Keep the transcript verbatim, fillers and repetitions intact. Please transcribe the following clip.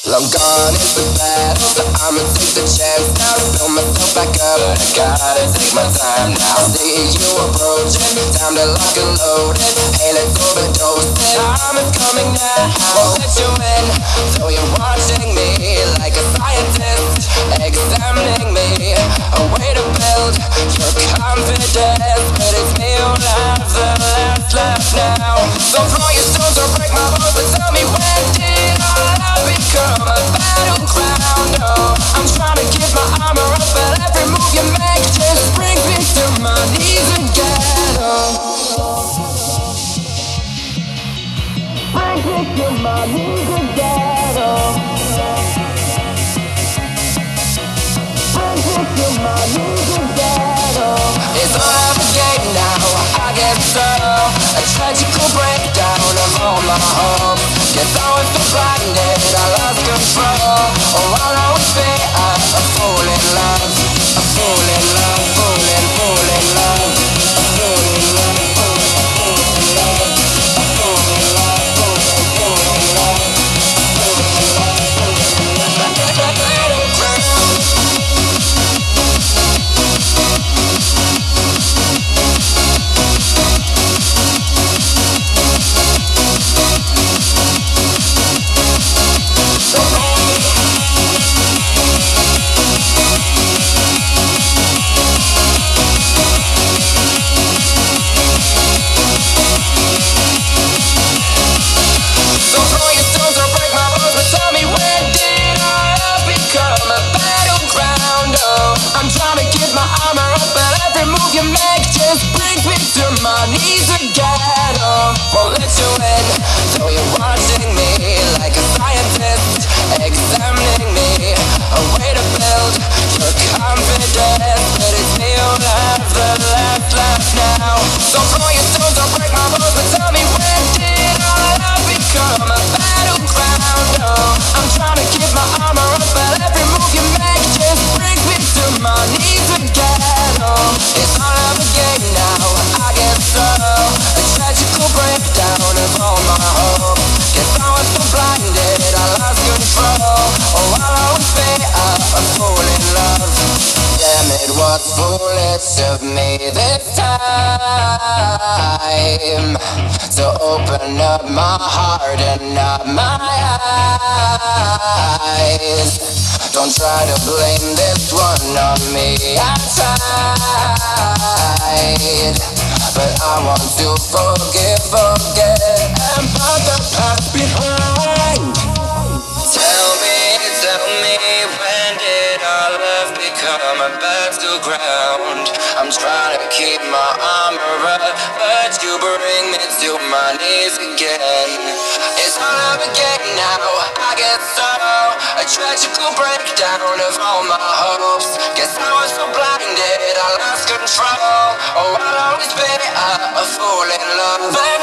I'm gone is the battle, so I'ma take the chance now to build myself back up. But I gotta take my time now. See you approaching, time to lock and load it. Hey, let's overdose it. Time is coming now. Won't let you in, so you're watching me like a scientist, examining me. A way to build your confidence, but it's me who'll have the last laugh now. So throw your stones or break my bones, but tell me when did I become a battleground? Oh, I'm trying to keep my armor up, but every move you make just brings me to my knees again. Oh, brings me to my knees again. Oh, brings me to my knees again. Oh, it's all out the game now, I guess so. A tragical breakdown of all my hope. Guess I was so blinded, I lost control. Oh, I'll always be a, a fool in love. A fool in love, fool in, fool in love. A fool in love, fool in, fool in love. A fool in love, fool in, fool in love. A fool in love, fool in love. You make just brings me to my knees again. Oh, won't let you in, though you're watching me like a scientist, examining me. A way to build your confidence, but it's me who'll have the last laugh now. So throw your stones or break my bones, but tell me when did all love become a battleground? Oh, I'm trying to keep my armor up, but every move you make just brings me to my knees again. Oh, it's all out the game now, I guess so. A tragical breakdown of all my hope. Guess I was so blinded, I lost control. Oh, I'll always be a, a fool in love. Damn, it was foolish of me this time to open up my heart and not my eyes. Don't try to blame this one on me, I tried, but I want to forgive, forget, and put the past behind. Tell me, tell me, when did our love become a battleground? I'm trying to keep my armor up, but you bring me to my knees again. It's all up again now, I guess so. A tragical breakdown of all my hopes. Guess I was so blinded, I lost control. Oh, I'll always be a, a fool in love.